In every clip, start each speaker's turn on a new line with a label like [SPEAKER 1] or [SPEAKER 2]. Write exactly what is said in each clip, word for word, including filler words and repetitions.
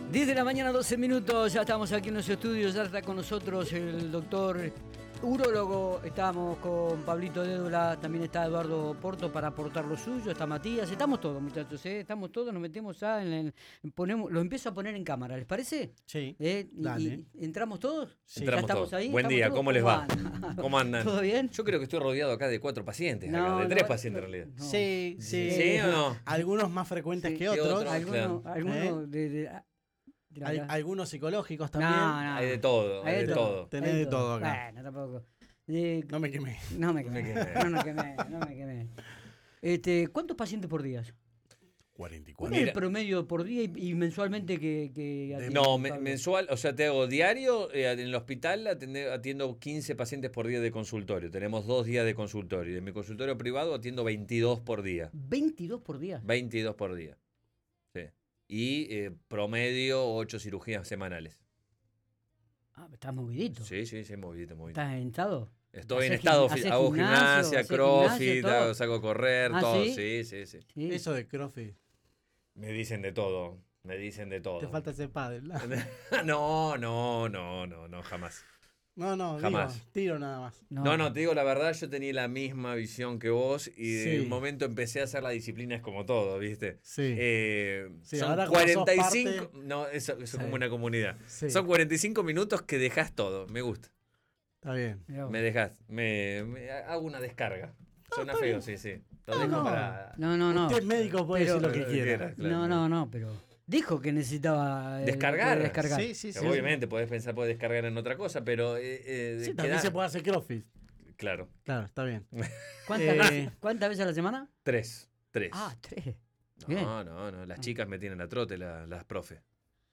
[SPEAKER 1] diez de la mañana, doce minutos, ya estamos aquí en los estudios, ya está con nosotros el doctor urólogo, estamos con Pablito Dédula, también está Eduardo Porto para aportar lo suyo, está Matías, estamos todos muchachos, ¿eh? Estamos todos, nos metemos ya en el, ponemos, lo empiezo a poner en cámara, ¿les parece?
[SPEAKER 2] Sí,
[SPEAKER 1] ¿Eh? Y,
[SPEAKER 2] dale.
[SPEAKER 1] y, ¿entramos todos?
[SPEAKER 3] Sí. Entramos
[SPEAKER 1] ¿Ya estamos
[SPEAKER 3] todos.
[SPEAKER 1] ahí?
[SPEAKER 3] Buen
[SPEAKER 1] ¿Estamos
[SPEAKER 3] día,
[SPEAKER 1] todos?
[SPEAKER 3] ¿cómo les va?
[SPEAKER 1] andan?
[SPEAKER 3] ¿Cómo andan?
[SPEAKER 1] ¿Todo bien?
[SPEAKER 3] Yo creo que estoy rodeado acá de cuatro pacientes,
[SPEAKER 1] No,
[SPEAKER 3] acá, de tres
[SPEAKER 1] no,
[SPEAKER 3] pacientes
[SPEAKER 1] no,
[SPEAKER 3] en realidad.
[SPEAKER 1] no.
[SPEAKER 2] Sí, sí.
[SPEAKER 3] ¿Sí o no?
[SPEAKER 2] Algunos más frecuentes
[SPEAKER 1] Sí.
[SPEAKER 2] que
[SPEAKER 3] ¿Qué
[SPEAKER 2] otros.
[SPEAKER 3] otros?
[SPEAKER 1] ¿Alguno,
[SPEAKER 3] claro.
[SPEAKER 1] alguno
[SPEAKER 2] ¿Eh?
[SPEAKER 1] de, de, de la-
[SPEAKER 2] Hay- algunos psicológicos también.
[SPEAKER 1] No, no.
[SPEAKER 3] Hay de todo, hay de todo.
[SPEAKER 2] Tenés de todo acá.
[SPEAKER 1] Bueno, tampoco. Eh,
[SPEAKER 2] No me quemé.
[SPEAKER 1] No me quemé,
[SPEAKER 3] Me quemé.
[SPEAKER 1] no me quemé, no me quemé. Este, ¿cuántos pacientes por día?
[SPEAKER 2] cuarenta y
[SPEAKER 1] ¿Cuál
[SPEAKER 2] cuatro.
[SPEAKER 1] es el
[SPEAKER 3] Mira.
[SPEAKER 1] promedio por día y, y mensualmente que, que atiende,
[SPEAKER 3] No, me-
[SPEAKER 1] Pablo?
[SPEAKER 3] mensual, o sea, te hago diario, eh, en el hospital atende- atiendo quince pacientes por día de consultorio. Tenemos dos días de consultorio. Y en mi consultorio privado atiendo veintidós por día.
[SPEAKER 1] ¿veintidós por día?
[SPEAKER 3] veintidós por día. Sí. Y eh, promedio ocho cirugías semanales.
[SPEAKER 1] Ah, estás movidito.
[SPEAKER 3] Sí, sí, sí, movidito, movidito.
[SPEAKER 1] ¿Estás en estado?
[SPEAKER 3] Estoy en
[SPEAKER 1] ¿Haces
[SPEAKER 3] estado,
[SPEAKER 1] gim-
[SPEAKER 3] fi-
[SPEAKER 1] haces
[SPEAKER 3] hago
[SPEAKER 1] gimnasio,
[SPEAKER 3] gimnasia,
[SPEAKER 1] haces
[SPEAKER 3] crossfit,
[SPEAKER 1] gimnasio, todo?
[SPEAKER 3] hago- salgo a correr,
[SPEAKER 1] ¿Ah,
[SPEAKER 3] todo.
[SPEAKER 1] sí?
[SPEAKER 3] Sí, sí, sí.
[SPEAKER 1] Sí.
[SPEAKER 2] Eso de CrossFit.
[SPEAKER 3] Me dicen de todo, me dicen de todo.
[SPEAKER 2] Te falta ese padre. ¿no?
[SPEAKER 3] No, no, no, no, no, jamás.
[SPEAKER 2] No, no,
[SPEAKER 3] Jamás.
[SPEAKER 2] digo, tiro nada más.
[SPEAKER 3] No, no, te digo la verdad, yo tenía la misma visión que vos y de
[SPEAKER 2] Sí.
[SPEAKER 3] un momento empecé a hacer la disciplina, es como todo, ¿viste?
[SPEAKER 2] Sí.
[SPEAKER 3] Eh,
[SPEAKER 2] Sí,
[SPEAKER 3] son
[SPEAKER 2] ahora como sos
[SPEAKER 3] cuarenta y cinco,
[SPEAKER 2] parte-
[SPEAKER 3] no, eso, eso
[SPEAKER 2] Sí.
[SPEAKER 3] es como una comunidad.
[SPEAKER 2] Sí.
[SPEAKER 3] Son cuarenta y cinco minutos que dejás todo, me gusta.
[SPEAKER 2] Está bien.
[SPEAKER 1] Mirá vos.
[SPEAKER 3] Me dejás, me, me- hago una descarga. Suena
[SPEAKER 2] está
[SPEAKER 3] feo,
[SPEAKER 2] bien.
[SPEAKER 3] sí, sí. Lo
[SPEAKER 2] No,
[SPEAKER 3] dejo
[SPEAKER 2] no.
[SPEAKER 3] para...
[SPEAKER 1] No, no, no.
[SPEAKER 2] Usted es médico, puede
[SPEAKER 1] Pero-
[SPEAKER 2] decir lo que
[SPEAKER 3] Lo que
[SPEAKER 2] quiera.
[SPEAKER 3] quiera. Claro.
[SPEAKER 1] No, no, no, pero dijo que necesitaba eh,
[SPEAKER 3] Descargar.
[SPEAKER 1] poder descargar.
[SPEAKER 2] Sí, sí, sí.
[SPEAKER 3] Obviamente, podés pensar, podés descargar en otra cosa, pero... eh, eh,
[SPEAKER 2] Sí,
[SPEAKER 3] queda-
[SPEAKER 2] también se puede hacer CrossFit.
[SPEAKER 3] Claro.
[SPEAKER 2] Claro, está bien.
[SPEAKER 1] ¿Cuántas,
[SPEAKER 2] Eh,
[SPEAKER 1] veces, ¿Cuántas veces a la semana?
[SPEAKER 3] Tres. Tres.
[SPEAKER 1] Ah, tres. Bien.
[SPEAKER 3] no, no, no. Las chicas me tienen a trote, la- las profes.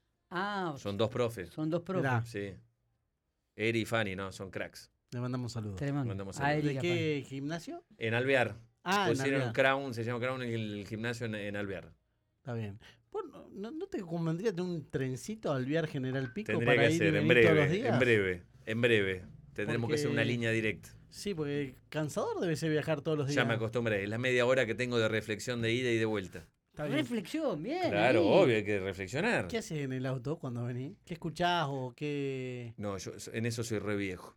[SPEAKER 1] Ah,
[SPEAKER 3] Son dos profes.
[SPEAKER 1] son dos profes.
[SPEAKER 2] Mirá.
[SPEAKER 3] Sí. Eri y Fanny, no, son cracks.
[SPEAKER 2] Le mandamos saludos.
[SPEAKER 1] Tremendo.
[SPEAKER 3] Mandamos
[SPEAKER 1] A
[SPEAKER 3] saludos.
[SPEAKER 1] Erika,
[SPEAKER 2] ¿De qué gimnasio?
[SPEAKER 3] En Alvear.
[SPEAKER 2] Ah, en
[SPEAKER 3] Pusieron
[SPEAKER 2] Alvear.
[SPEAKER 3] Crown, se llama Crown en el gimnasio en, en Alvear.
[SPEAKER 2] Está bien. ¿Vos no, no- no te convendría tener un trencito al Alvear General Pico
[SPEAKER 3] Tendría
[SPEAKER 2] para
[SPEAKER 3] que
[SPEAKER 2] ir y
[SPEAKER 3] hacer, en
[SPEAKER 2] venir todos los
[SPEAKER 3] breve,
[SPEAKER 2] días?
[SPEAKER 3] en breve, en breve. Tendremos
[SPEAKER 2] Porque-
[SPEAKER 3] que hacer una línea directa.
[SPEAKER 2] Sí, porque cansador debe ser viajar todos los días.
[SPEAKER 3] Ya me acostumbré. Es la media hora que tengo de reflexión de ida y de vuelta.
[SPEAKER 2] Está bien.
[SPEAKER 1] Reflexión, bien.
[SPEAKER 3] Claro,
[SPEAKER 1] ahí.
[SPEAKER 3] obvio, hay que reflexionar.
[SPEAKER 2] ¿Qué haces en el auto cuando venís? ¿Qué escuchás o qué...?
[SPEAKER 3] No, yo en eso soy re viejo.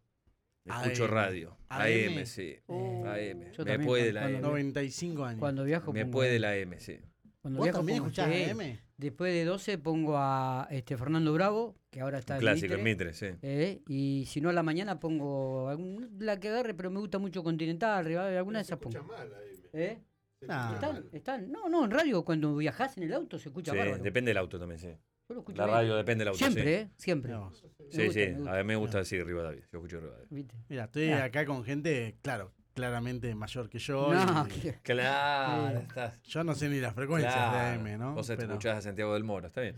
[SPEAKER 2] A
[SPEAKER 3] Escucho
[SPEAKER 2] M.
[SPEAKER 3] radio.
[SPEAKER 2] A
[SPEAKER 3] A
[SPEAKER 2] M.
[SPEAKER 3] M, sí.
[SPEAKER 1] Oh,
[SPEAKER 3] A M.
[SPEAKER 1] yo
[SPEAKER 3] Me
[SPEAKER 1] también,
[SPEAKER 3] puede
[SPEAKER 1] cuando-
[SPEAKER 3] la M.
[SPEAKER 2] noventa y cinco años.
[SPEAKER 1] Cuando viajo
[SPEAKER 3] Me
[SPEAKER 1] pongo-
[SPEAKER 3] puede la M, sí.
[SPEAKER 1] Cuando
[SPEAKER 2] ¿Vos
[SPEAKER 1] viajo
[SPEAKER 2] también
[SPEAKER 1] pongo-
[SPEAKER 2] escuchás
[SPEAKER 1] sí.
[SPEAKER 2] A M?
[SPEAKER 1] Después de doce pongo a este Fernando Bravo, que ahora está
[SPEAKER 3] Un
[SPEAKER 1] en
[SPEAKER 3] clásico,
[SPEAKER 1] Mitre.
[SPEAKER 3] en Mitre, sí.
[SPEAKER 1] Eh, y si no a la mañana pongo algún- la que agarre, pero me gusta mucho Continental, Rivadavia, alguna de esas pongo. ¿Eh?
[SPEAKER 2] Ah,
[SPEAKER 1] ¿Están? ¿Están? No, no, en radio cuando viajás en el auto se escucha
[SPEAKER 3] Sí,
[SPEAKER 1] bárbaro.
[SPEAKER 3] depende del auto también, sí.
[SPEAKER 1] Yo lo escucho
[SPEAKER 3] La
[SPEAKER 1] bien.
[SPEAKER 3] radio depende del auto,
[SPEAKER 1] Siempre,
[SPEAKER 3] sí.
[SPEAKER 1] ¿eh? Siempre.
[SPEAKER 2] mirá vos.
[SPEAKER 1] Me
[SPEAKER 3] Sí,
[SPEAKER 1] gusta,
[SPEAKER 3] sí.
[SPEAKER 1] me gusta.
[SPEAKER 3] A mí me gusta decir Rivadavia. Yo escucho Rivadavia.
[SPEAKER 1] ¿Viste?
[SPEAKER 2] Mira, estoy
[SPEAKER 1] Ah.
[SPEAKER 2] acá con gente, claro, claramente mayor que yo.
[SPEAKER 1] No,
[SPEAKER 2] y
[SPEAKER 1] que-
[SPEAKER 3] Claro,
[SPEAKER 1] Sí.
[SPEAKER 3] estás.
[SPEAKER 2] Yo no sé ni las frecuencias
[SPEAKER 3] Claro.
[SPEAKER 2] de A M, ¿no?
[SPEAKER 3] Vos te
[SPEAKER 2] Pero
[SPEAKER 3] escuchás a Santiago del Moro, está bien.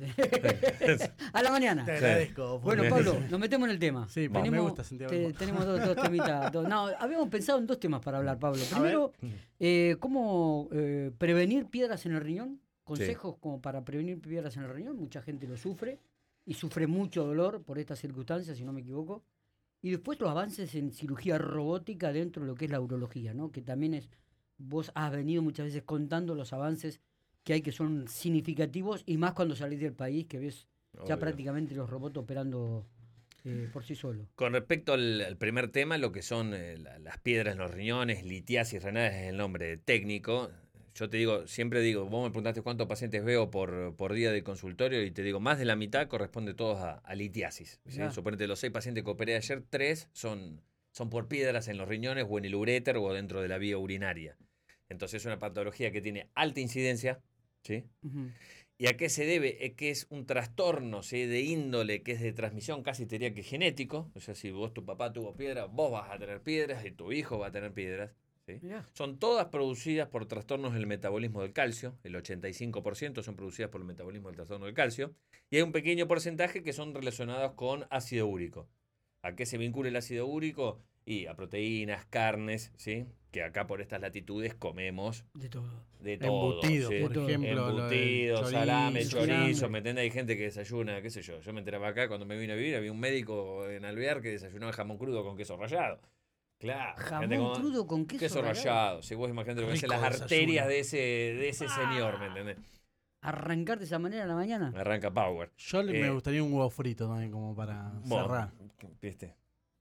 [SPEAKER 1] a la mañana.
[SPEAKER 2] te agradezco.
[SPEAKER 1] Bueno,
[SPEAKER 2] porque-
[SPEAKER 1] Pablo, nos metemos en el tema.
[SPEAKER 2] Sí, me
[SPEAKER 1] tenemos,
[SPEAKER 2] gusta Santiago
[SPEAKER 1] te-
[SPEAKER 2] del Moro.
[SPEAKER 1] tenemos dos, dos temitas. dos- no, habíamos pensado en dos temas para hablar, Pablo. Primero, eh, ¿cómo eh, prevenir piedras en el riñón? Consejos como para prevenir piedras en el riñón. Mucha gente lo sufre y sufre mucho dolor por estas circunstancias, si no me equivoco. Y después los avances en cirugía robótica dentro de lo que es la urología, ¿no? Que también es, vos has venido muchas veces contando los avances que hay que son significativos y más cuando salís del país que ves ya
[SPEAKER 3] Obvio.
[SPEAKER 1] prácticamente los robots operando eh, por sí solos.
[SPEAKER 3] Con respecto al, al primer tema, lo que son eh, la- las piedras en los riñones, litiasis renales es el nombre técnico. Yo te digo, siempre digo, vos me preguntaste cuántos pacientes veo por, por día de consultorio y te digo, más de la mitad corresponde todos a, a litiasis. ¿Sí?
[SPEAKER 1] Ya.
[SPEAKER 3] Suponete, los seis pacientes que operé ayer, tres son, son por piedras en los riñones o en el uréter o dentro de la vía urinaria. Entonces es una patología que tiene alta incidencia, ¿sí?
[SPEAKER 1] Ujú.
[SPEAKER 3] ¿Y a qué se debe? Es que es un trastorno, ¿sí? De índole que es de transmisión casi te diría que genético. O sea, si vos, tu papá tuvo piedras, vos vas a tener piedras y tu hijo va a tener piedras. ¿Sí?
[SPEAKER 1] Mirá.
[SPEAKER 3] Son todas producidas por trastornos del metabolismo del calcio. El ochenta y cinco por ciento son producidas por el metabolismo del trastorno del calcio. Y hay un pequeño porcentaje que son relacionados con ácido úrico. ¿A qué se vincula el ácido úrico? Y a proteínas, carnes, ¿sí? Que acá por estas latitudes comemos
[SPEAKER 1] De todo.
[SPEAKER 3] de todo.
[SPEAKER 2] Embutido,
[SPEAKER 3] ¿sí?
[SPEAKER 2] por
[SPEAKER 1] todo.
[SPEAKER 2] ejemplo. lo del
[SPEAKER 3] Embutido,
[SPEAKER 2] chorizo.
[SPEAKER 3] salame,
[SPEAKER 1] salame.
[SPEAKER 3] chorizo, ¿me entiendes? Hay gente que desayuna, qué sé yo. Yo me enteraba acá cuando me vine a vivir, había un médico en Alvear que desayunaba jamón crudo con queso rallado. Claro. gente
[SPEAKER 1] Jamón
[SPEAKER 3] con-
[SPEAKER 1] crudo con queso,
[SPEAKER 3] queso
[SPEAKER 1] rallado.
[SPEAKER 3] rallado. Si vos imaginate lo que
[SPEAKER 2] Rico
[SPEAKER 3] hacen las
[SPEAKER 2] desayuno.
[SPEAKER 3] arterias de ese, de ese señor, ¿me entendés?
[SPEAKER 1] arrancar de esa manera a la mañana.
[SPEAKER 3] Arranca Power.
[SPEAKER 2] Yo le,
[SPEAKER 3] Eh,
[SPEAKER 2] me gustaría un huevo frito también, como para
[SPEAKER 3] Bueno,
[SPEAKER 2] cerrar.
[SPEAKER 3] ¿viste?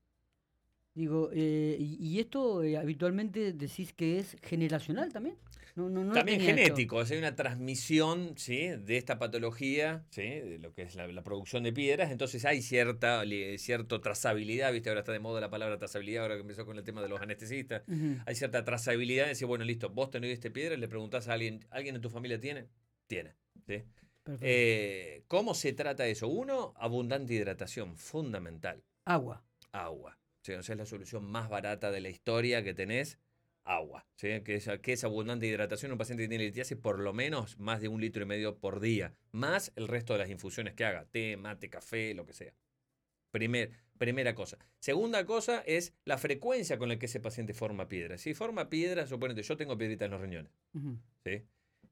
[SPEAKER 1] Digo, eh, y, y esto eh, habitualmente decís que es generacional también. No, no, no
[SPEAKER 3] También
[SPEAKER 1] tenía esto.
[SPEAKER 3] genético, o sea, hay una transmisión, ¿sí?, de esta patología, ¿sí?, de lo que es la, la producción de piedras, entonces hay cierta li- cierta trazabilidad, ¿viste? Ahora está de moda la palabra trazabilidad, ahora que empezó con el tema de los anestesistas.
[SPEAKER 1] Ujú.
[SPEAKER 3] Hay cierta trazabilidad de decir, bueno, listo, vos tenés este piedra, le preguntás a alguien, ¿alguien en tu familia tiene? Tiene, ¿sí?
[SPEAKER 1] Perfecto.
[SPEAKER 3] Eh, ¿Cómo se trata eso? Uno, abundante hidratación, fundamental.
[SPEAKER 1] Agua.
[SPEAKER 3] Agua. ¿Sí? O sea, es la solución más barata de la historia que tenés, agua. ¿Sí? Que, es, que es abundante hidratación. Un paciente que tiene litiasis, por lo menos más de un litro y medio por día. Más el resto de las infusiones que haga. Té, mate, café, lo que sea. Primer, primera cosa. Segunda cosa es la frecuencia con la que ese paciente forma piedra. Si forma piedra, suponete, yo tengo piedrita en los riñones.
[SPEAKER 1] Ujú.
[SPEAKER 3] ¿Sí?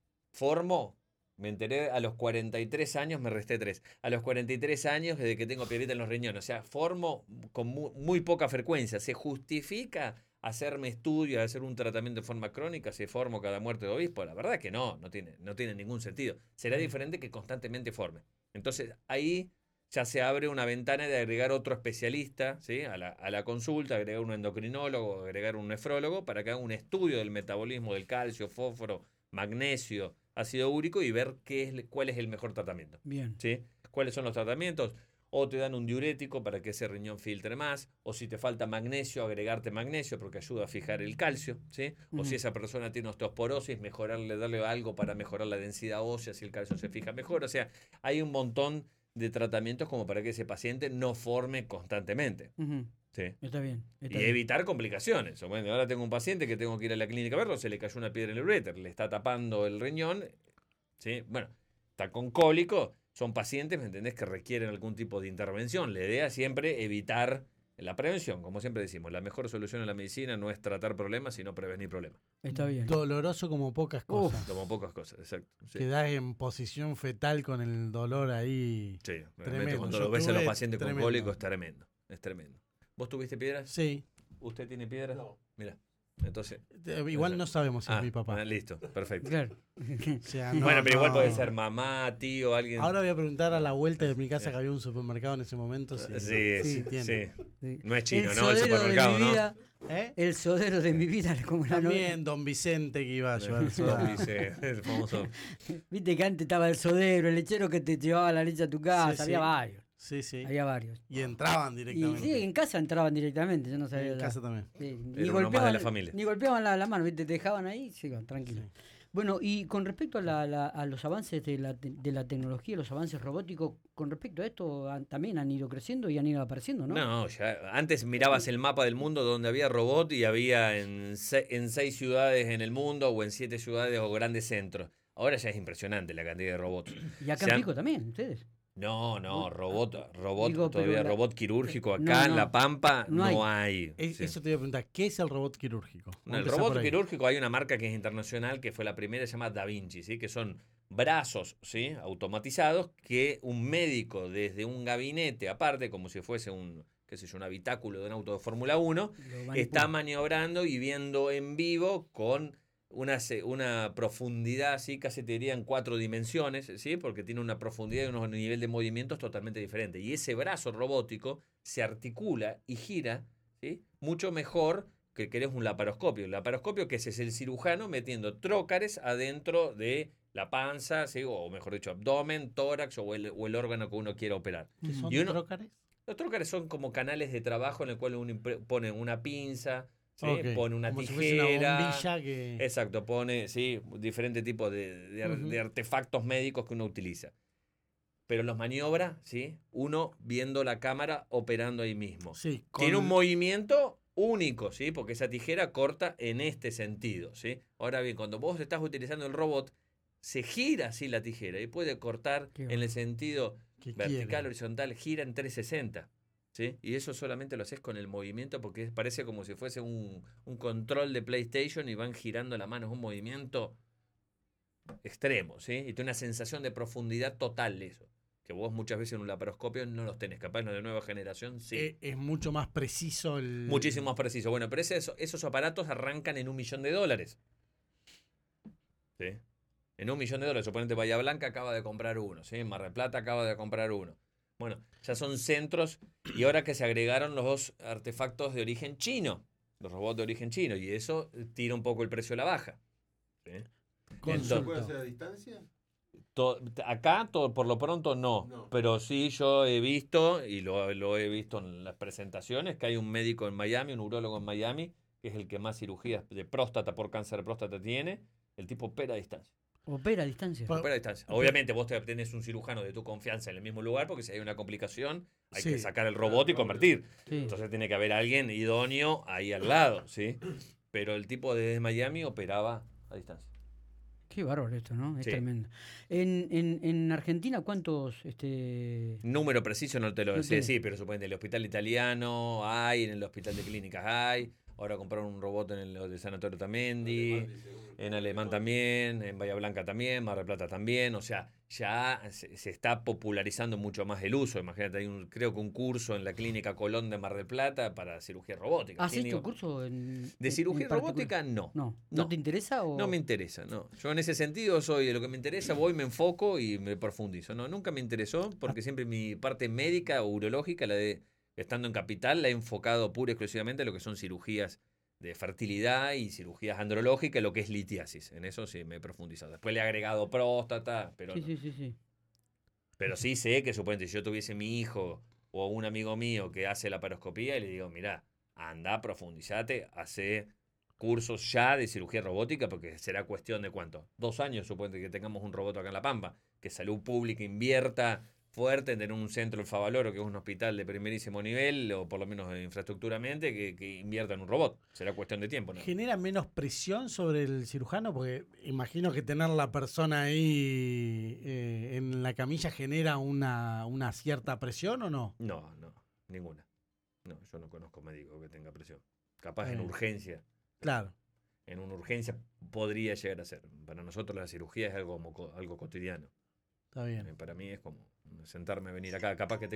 [SPEAKER 3] Formo, me enteré a los cuarenta y tres años, me resté tres. A los cuarenta y tres años desde que tengo piedrita en los riñones. O sea, formo con muy, muy poca frecuencia. ¿Se justifica hacerme estudios, hacer un tratamiento de forma crónica si formo cada muerte de obispo? La verdad que no, no tiene, no tiene ningún sentido. Será diferente que constantemente forme. Entonces, ahí ya se abre una ventana de agregar otro especialista, ¿sí?, a la, a la consulta, agregar un endocrinólogo, agregar un nefrólogo para que haga un estudio del metabolismo del calcio, fósforo, magnesio, ácido úrico y ver qué es, cuál es el mejor tratamiento.
[SPEAKER 1] Bien.
[SPEAKER 3] ¿Sí? ¿Cuáles son los tratamientos? O te dan un diurético para que ese riñón filtre más, o si te falta magnesio, agregarte magnesio porque ayuda a fijar el calcio, ¿sí? O
[SPEAKER 1] Ujú.
[SPEAKER 3] si esa persona tiene osteoporosis, mejorarle, darle algo para mejorar la densidad ósea si el calcio se fija mejor. O sea, hay un montón de tratamientos como para que ese paciente no forme constantemente.
[SPEAKER 1] Ujú.
[SPEAKER 3] ¿Sí?
[SPEAKER 1] Está bien. Está
[SPEAKER 3] Y
[SPEAKER 1] bien.
[SPEAKER 3] evitar complicaciones. O bueno, ahora tengo un paciente que tengo que ir a la clínica a verlo, se le cayó una piedra en el uréter, le está tapando el riñón, ¿sí? Bueno, está con cólico, son pacientes, ¿me entendés?, que requieren algún tipo de intervención. La idea es siempre evitar la prevención, como siempre decimos, la mejor solución en la medicina no es tratar problemas, sino prevenir problemas.
[SPEAKER 1] Está bien.
[SPEAKER 2] Doloroso como pocas
[SPEAKER 1] Uf.
[SPEAKER 2] cosas.
[SPEAKER 3] Como pocas cosas, exacto. Sí,
[SPEAKER 2] Quedás en posición fetal con el dolor ahí.
[SPEAKER 3] sí, realmente
[SPEAKER 2] Tremendo.
[SPEAKER 3] cuando
[SPEAKER 2] Yo
[SPEAKER 3] lo ves a los
[SPEAKER 2] tuve
[SPEAKER 3] pacientes con
[SPEAKER 2] tremendo.
[SPEAKER 3] cólico es tremendo, es tremendo. ¿Vos tuviste piedras?
[SPEAKER 2] Sí.
[SPEAKER 3] ¿Usted tiene piedras?
[SPEAKER 2] No.
[SPEAKER 3] Mira, entonces...
[SPEAKER 2] Eh, Igual no sabemos si
[SPEAKER 3] Ah,
[SPEAKER 2] es mi papá.
[SPEAKER 3] ah, listo, perfecto.
[SPEAKER 1] Claro.
[SPEAKER 2] O sea, no,
[SPEAKER 3] bueno, pero igual
[SPEAKER 2] no.
[SPEAKER 3] puede ser mamá, tío, alguien...
[SPEAKER 2] Ahora voy a preguntar a la vuelta de mi casa
[SPEAKER 3] Sí.
[SPEAKER 2] que había un supermercado en ese momento. Si,
[SPEAKER 3] Sí,
[SPEAKER 2] si
[SPEAKER 3] sí,
[SPEAKER 2] tiene.
[SPEAKER 3] sí.
[SPEAKER 1] Sí.
[SPEAKER 3] No es chino,
[SPEAKER 1] el
[SPEAKER 3] ¿no? El
[SPEAKER 1] sodero
[SPEAKER 3] supermercado,
[SPEAKER 1] de mi
[SPEAKER 3] ¿no?
[SPEAKER 1] vida,
[SPEAKER 2] ¿Eh?
[SPEAKER 1] El sodero de mi vida, como la novela.
[SPEAKER 2] También Don Vicente que iba a llevar
[SPEAKER 3] Don
[SPEAKER 2] soda.
[SPEAKER 3] Dice, el famoso...
[SPEAKER 1] Viste que antes estaba el sodero, el lechero que te llevaba la leche a tu casa,
[SPEAKER 2] Sí,
[SPEAKER 1] había
[SPEAKER 2] sí.
[SPEAKER 1] varios.
[SPEAKER 2] Sí, sí.
[SPEAKER 1] Había varios.
[SPEAKER 2] Y entraban
[SPEAKER 1] Y
[SPEAKER 2] directamente.
[SPEAKER 1] sí, en casa entraban directamente, yo no sabía.
[SPEAKER 2] en
[SPEAKER 1] la-
[SPEAKER 2] casa también.
[SPEAKER 1] sí, ni
[SPEAKER 3] Era uno más de
[SPEAKER 1] golpeaban,
[SPEAKER 3] la familia.
[SPEAKER 1] ni golpeaban la, la mano, ¿viste? Te dejaban ahí, sí, tranquilo.
[SPEAKER 2] Sí.
[SPEAKER 1] Bueno, y con respecto a, la, la- a los avances de la, te- de la tecnología, los avances robóticos, con respecto a esto han- también han ido creciendo y han ido apareciendo, ¿no?
[SPEAKER 3] No, ya antes mirabas el mapa del mundo donde había robot y había en, se- en seis ciudades en el mundo o en siete ciudades o grandes centros. Ahora ya es impresionante la cantidad de robots.
[SPEAKER 1] Y acá
[SPEAKER 3] Se
[SPEAKER 1] en
[SPEAKER 3] han-
[SPEAKER 1] Pico también, ustedes.
[SPEAKER 3] No, no,
[SPEAKER 1] Bueno,
[SPEAKER 3] robot, robot,
[SPEAKER 1] digo, pero
[SPEAKER 3] todavía
[SPEAKER 1] la-
[SPEAKER 3] robot quirúrgico acá
[SPEAKER 1] no,
[SPEAKER 3] en
[SPEAKER 1] no,
[SPEAKER 3] La Pampa
[SPEAKER 1] no
[SPEAKER 3] no hay.
[SPEAKER 2] Es-
[SPEAKER 3] Sí.
[SPEAKER 2] Eso te iba a preguntar. ¿Qué es el robot quirúrgico? Vamos
[SPEAKER 3] No,
[SPEAKER 2] a
[SPEAKER 3] el
[SPEAKER 2] empezar
[SPEAKER 3] robot
[SPEAKER 2] por ahí.
[SPEAKER 3] quirúrgico hay una marca que es internacional que fue la primera, se llama Da Vinci, ¿sí? Que son brazos, ¿sí?, automatizados que un médico desde un gabinete aparte, como si fuese un, qué sé yo, un habitáculo de un auto de Fórmula uno,
[SPEAKER 1] Lo manipula.
[SPEAKER 3] está maniobrando y viendo en vivo con una, se- una profundidad, así casi te diría en cuatro dimensiones, ¿sí? Porque tiene una profundidad y un nivel de movimientos totalmente diferente. Y ese brazo robótico se articula y gira, ¿sí?, mucho mejor que el que es un laparoscopio. El laparoscopio, que ese es el cirujano metiendo trócares adentro de la panza, ¿sí?, o mejor dicho, abdomen, tórax o el, o el órgano que uno quiera operar.
[SPEAKER 2] ¿Qué son
[SPEAKER 3] Y uno-
[SPEAKER 2] trócares?
[SPEAKER 3] Los trócares son como canales de trabajo en el cual uno impre- pone una pinza, ¿sí?,
[SPEAKER 2] Ok.
[SPEAKER 3] pone una
[SPEAKER 2] Como si fuese una
[SPEAKER 3] tijera.
[SPEAKER 2] bombilla que...
[SPEAKER 3] Exacto, pone, sí, diferentes tipos de, de ar-
[SPEAKER 2] Ujú.
[SPEAKER 3] de artefactos médicos que uno utiliza. Pero los maniobra, ¿sí?, uno viendo la cámara operando ahí mismo.
[SPEAKER 2] Sí,
[SPEAKER 3] Tiene
[SPEAKER 2] con-
[SPEAKER 3] un movimiento único, ¿sí?, porque esa tijera corta en este sentido, ¿sí? Ahora bien, cuando vos estás utilizando el robot, se gira así la tijera y puede cortar
[SPEAKER 1] Qué
[SPEAKER 3] en el
[SPEAKER 1] bueno.
[SPEAKER 3] sentido
[SPEAKER 2] que
[SPEAKER 3] vertical,
[SPEAKER 2] quiere.
[SPEAKER 3] horizontal, gira en trescientos sesenta. ¿Sí? Y eso solamente lo haces con el movimiento porque es- parece como si fuese un, un control de PlayStation y van girando la mano. Es un movimiento extremo, ¿sí? Y tiene una sensación de profundidad total eso. Que vos muchas veces en un laparoscopio no los tenés. Capaz los de nueva generación sí.
[SPEAKER 2] Eh, es mucho más preciso el...
[SPEAKER 3] Muchísimo más preciso. Bueno, pero ese- esos aparatos arrancan en un millón de dólares. ¿Sí? En un millón de dólares, suponete Bahía Blanca acaba de comprar uno, ¿sí? Mar del Plata acaba de comprar uno. Bueno, ya son centros y ahora que se agregaron los dos artefactos de origen chino, los robots de origen chino, y eso tira un poco el precio a la baja. ¿Sí?
[SPEAKER 2] Consulta.
[SPEAKER 4] ¿Se puede hacer a distancia?
[SPEAKER 3] To- acá, todo, por lo pronto, no,
[SPEAKER 4] No.
[SPEAKER 3] pero sí yo he visto, y lo, lo he visto en las presentaciones, que hay un médico en Miami, un urólogo en Miami, que es el que más cirugías de próstata por cáncer de próstata tiene, el tipo opera a distancia.
[SPEAKER 1] Opera a distancia.
[SPEAKER 2] Pa-
[SPEAKER 3] Opera a distancia. Obviamente vos te tenés un cirujano de tu confianza en el mismo lugar, porque si hay una complicación, hay
[SPEAKER 2] Sí.
[SPEAKER 3] que sacar el robot y convertir.
[SPEAKER 1] Sí.
[SPEAKER 3] Entonces tiene que haber alguien idóneo ahí al lado, ¿sí? Pero el tipo desde Miami operaba a distancia.
[SPEAKER 1] Qué bárbaro esto, ¿no? Es
[SPEAKER 3] Sí.
[SPEAKER 1] tremendo. En, en, en Argentina, ¿cuántos este,
[SPEAKER 3] Número preciso no te lo
[SPEAKER 1] No
[SPEAKER 3] sé
[SPEAKER 1] tiene.
[SPEAKER 3] decir, pero suponete en el hospital italiano hay, en el hospital de clínicas hay. Ahora compraron un robot en el de Sanatorio Tamendi, en Alemán también, en Bahía Blanca también, Mar del Plata también. O sea, ya se, se está popularizando mucho más el uso. Imagínate, hay un, creo que un curso en la Clínica Colón de Mar del Plata para cirugía robótica.
[SPEAKER 1] ¿Has
[SPEAKER 3] ¿Quién
[SPEAKER 1] hecho
[SPEAKER 3] iba-
[SPEAKER 1] curso en,
[SPEAKER 3] De
[SPEAKER 1] en-
[SPEAKER 3] cirugía
[SPEAKER 1] en particular?
[SPEAKER 3] robótica, no.
[SPEAKER 1] No. ¿No
[SPEAKER 3] No.
[SPEAKER 1] te interesa o...?
[SPEAKER 3] No me interesa, no. Yo en ese sentido soy de lo que me interesa, voy, me enfoco y me profundizo. No, nunca me interesó porque siempre mi parte médica o urológica, la de estando en Capital, la he enfocado pura y exclusivamente a lo que son cirugías de fertilidad y cirugías andrológicas, lo que es litiasis. En eso sí me he profundizado. Después le he agregado próstata, pero
[SPEAKER 1] Sí,
[SPEAKER 3] no.
[SPEAKER 1] sí, sí, sí.
[SPEAKER 3] Pero sí sé que suponete si yo tuviese mi hijo o un amigo mío que hace la paroscopía y le digo, mirá, anda, profundizate, hace cursos ya de cirugía robótica, porque será cuestión de cuánto, dos años, suponete que tengamos un robot acá en La Pampa, que Salud Pública invierta fuerte en tener un centro, el Favaloro, que es un hospital de primerísimo nivel, o por lo menos infraestructuramente, que, que invierta en un robot. Será cuestión de tiempo, ¿no?
[SPEAKER 2] ¿Genera menos presión sobre el cirujano? Porque imagino que tener la persona ahí eh, en la camilla genera una, una cierta presión, ¿o no?
[SPEAKER 3] No, no, ninguna. No, yo no conozco médico que tenga presión. Capaz en
[SPEAKER 2] Eh.
[SPEAKER 3] urgencia.
[SPEAKER 2] Claro.
[SPEAKER 3] En una urgencia podría llegar a ser. Para nosotros la cirugía es algo, como co- algo cotidiano.
[SPEAKER 2] Está bien.
[SPEAKER 3] Eh, Para mí es como sentarme a venir acá. Capaz que te